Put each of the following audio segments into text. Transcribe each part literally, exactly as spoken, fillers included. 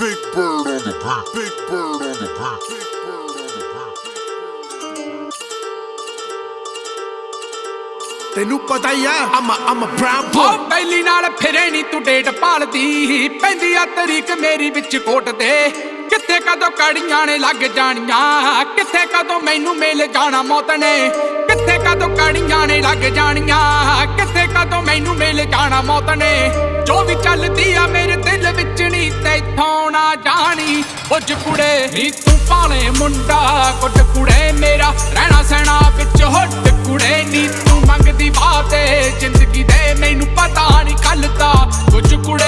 Big bird on the beat. Big bird on the beat. Big bird on the beat. ਤੈਨੂੰ ਪਤਾ ਹੀ ਆ I'm a, I'm a brown boy। ਉਹ ਪਹਿਲੀ ਨਾਲ ਫਿਰੇ ਨੀ ਤੂੰ ਡੇਟ ਪਾਲਦੀ ਪੈਂਦੀ ਆ ਤਰੀਕ ਮੇਰੀ ਵਿੱਚ ਕੋਟ ਤੇ ਕਿੱਥੇ ਕਦੋਂ ਕੜੀਆਂ ਨੇ ਲੱਗ ਜਾਣੀਆਂ ਕਿੱਥੇ ਕਦੋਂ ਮੈਨੂੰ ਮਿਲ ਜਾਣਾ ਮੌਤ ਨੇ ਕਿੱਥੇ ਕਦੋਂ ਕੜੀਆਂ ਨੇ ਲੱਗ ਜਾਣੀਆਂ ਕਿੱਥੇ ਕਦੋਂ ਮੈਨੂੰ ਮਿਲ ਜਾਣਾ ਮੌਤ ਨੇ ਜੋ ਵੀ ਚੱਲਦੀ ਆ ਮੇਰੇ ਦਿਲ ਵਿੱਚ ਨੀ ਤੈਥੋਂ ਨਾ ਜਾਣੀ ਉੱਜ ਕੁੜੇ ਨੀ ਤੂੰ ਪਾਲੇ ਮੁੰਡਾ ਗੁੱਡ ਕੁੜੇ ਮੇਰਾ ਰਹਿਣਾ ਸਹਿਣਾ ਵਿੱਚ ਹੁੱਡ ਕੁੜੇ ਨੀ ਤੂੰ ਮੰਗਦੀ ਬਾਤ ਏ ਜ਼ਿੰਦਗੀ ਦੇ ਮੈਨੂੰ ਪਤਾ ਨਹੀਂ ਕੱਲ ਦਾ ਕੁਝ ਕੁੜੇ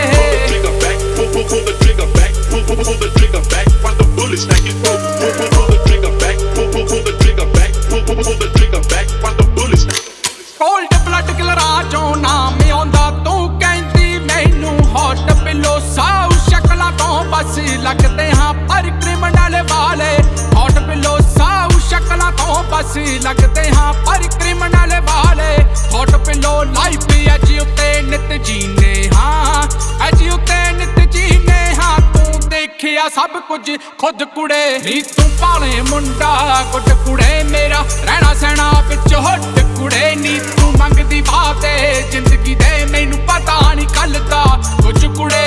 Pull the trigger back, while the bullets stack it through. Pull, pull, pull the trigger back, pull, pull, pull the trigger back, pull, pull, pull the trigger back, while the bullets stack it through. Cold blood ਕਿਲਰਾਂ ਚੋਂ ਨਾਮ ਆਉਂਦਾ ਤੂੰ ਕਹਿੰਦੀ ਮੈਨੂੰ hot pillow ਸਾਊ ਸ਼ਕਲਾਂ ਤੋਂ ਬਸ ਲੱਗਦੇ ਹਾਂ ਪਰ ਕ੍ਰਿਮੀਨਲ ਵਾਲੇ ਹੌਟ ਪਿਲੋ ਸਾਊ ਸ਼ਕਲਾਂ ਤੋਂ ਬਸ ਲੱਗਦੇ ਹਾਂ ਪਰ ਕ੍ਰਿਮੀਨਲ ਵਾਲੇ ਹੌਟ ਪਿਲੋ ਲਾਈਫ ਅੱਜ ਉੱਤੇ ਨਿਤ ਜੀਨੇ ਹਾਂ ਅੱਜ ਉੱਤੇ ਨਿਤ ਜੀਨੇ ਹਾਂ ਦੇਖਿਆ ਸਭ ਕੁਝ ਖੁਦ ਕੁੜੇ ਨੀ ਤੂੰ ਪਾਲੇ ਮੁੰਡਾ ਗੁੱਡ ਕੁੜੇ ਮੇਰਾ ਰਹਿਣਾ ਸਹਿਣਾ ਵਿੱਚ ਹੁੱਡ ਕੁੜੇ ਨੀ ਤੂੰ ਮੰਗਦੀ ਬਾਤ ਏ ਜ਼ਿੰਦਗੀ ਦੇ ਮੈਨੂੰ ਪਤਾ ਨਹੀਂ ਕੱਲ ਦਾ ਕੁਝ ਕੁੜੇ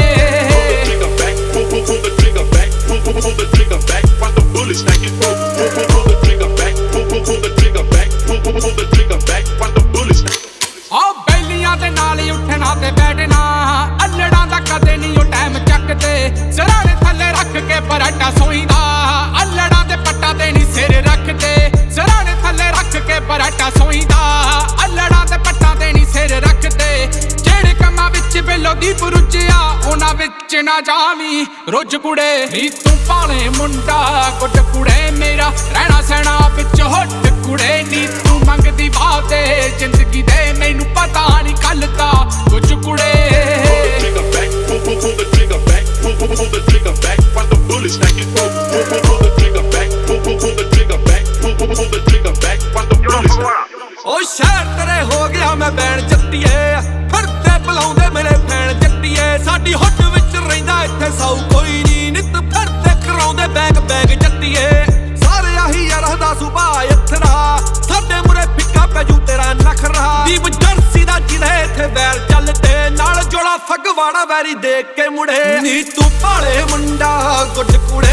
ਆ ਬੈਲੀਆਂ ਦੇ ਨਾਲ ਉੱਠਣਾ ਤੇ ਬੈਠਣਾ ਅੱਲੜਾਂ ਦਾ ਕਦੇ ਨਹੀਂ ਉਹ ਟਾਈਮ ਚੱਕਦੇ ਸਰਾਣੇ ਥੱਲੇ ਰੱਖ ਕੇ ਪਰਾਟਾ ਸੋਈਦਾ ਅੱਲੜਾਂ ਦੇ ਪੱਟਾਂ ਤੇ ਨਹੀਂ ਸਿਰ ਰੱਖਦੇ ਸਰਾਣੇ ਥੱਲੇ ਰੱਖ ਕੇ ਪਰਾਟਾ ਸੋਈਦਾ ਅੱਲੜਾਂ ਦੇ ਪੱਟਾਂ ਤੇ ਨਹੀਂ ਸਿਰ ਰੱਖਦੇ ਜਿਹੜੇ ਕੰਮਾਂ ਵਿੱਚ ਬਿੱਲੋ ਦੀ ਪੁਰਜਿਆ ਉਹਨਾਂ ਵਿੱਚ ਨਾ ਜਾਵੀਂ ਰੁੱਝ ਕੁੜੇ ਨੀ ਤੂੰ ਪਾਲੇ ਮੁੰਡਾ ਗੁੱਡ ਕੁੜੇ ਮੇਰਾ ਰਹਿਣਾ ਸਹਿਣਾ ਵਿੱਚ ਹੁੱਡ ਕੁੜੇ ਨੀ ਤੂੰ ਮੰਗਦੀ ਬਾਤ ਏ ਜ਼ਿੰਦਗੀ ਦੇ ਮੈਨੂੰ ਪਤਾ ਨਹੀਂ ਕੱਲ ਦਾ ਕੁਝ ਕੁੜੇ Pull the trigger back, while the bullets stack it through. Pull, pull, pull the trigger back, pull, pull, pull the trigger back, pull, pull, pull the trigger back, while the bullets stack it through. ਓ ਸ਼ਹਿਰ ਤੇਰੇ ਹੋ ਗਿਆ ਮੈਂ ਬੈਣ ਜੱਟੀਏ ਫਿਰਦੇ ਬੁਲਾਉਂਦੇ ਮੇਰੇ fan ਜੱਟੀਏ ਸਾਡੀ hood ਵਿੱਚ ਰਹਿੰਦਾ ਇੱਥੇ ਸੌ ਕੋਈ ਨੀ ਨਿੱਤ ਫਿਰਦੇ ਕਰਾਉਂਦੇ ਬੈਗ ਬੈਗ ਜੱਟੀਏ ਸਾਰੇ ਆਹੀ ਯਾਰਾਂ ਦਾ ਸੁਭਾਅ ਇੱਥਰਾ ਸਾਡੇ ਮੁਰੇ ਫਿੱਕਾ ਪੈਜੂ ਤੇਰਾ ਨਖਰਾ ਦੀਪ ਜਰਸੀ ਦਾ ਜਿਹਦੇ ਇੱਥੇ ਵੈਰ ਚੱਲਦੇ ਨਾਲ ਜੋੜਾ ਫਗਵਾੜਾ ਵੈਰੀ ਦੇਖ ਕੇ ਮੁੜੇ ਨੀ ਤੂੰ ਪਾਲੇ ਮੁੰਡਾ ਗੁੱਡ ਕੁੜੇ